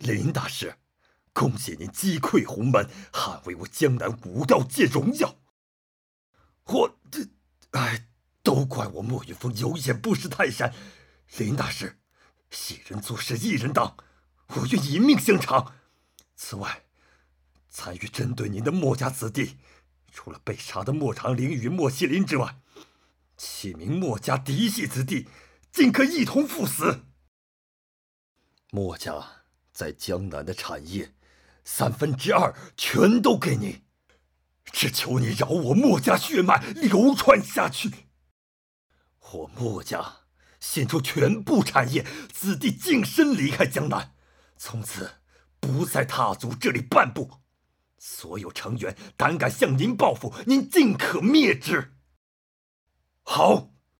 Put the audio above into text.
林大师，恭喜您击溃洪门，捍卫我江南武道界荣耀。都怪我莫云峰有眼不识泰山。林大师，一人做事一人当，我愿以命相偿。此外，参与针对您的墨家子弟，除了被杀的莫长龄与莫西林之外，7名墨家嫡系子弟尽可一同赴死。墨家在江南的产业2/3全都给你，只求你饶我墨家血脉流传下去。我墨家献出全部产业，子弟净身离开江南，从此不再踏足这里半步。所有成员胆敢向您报复，您尽可灭之。好。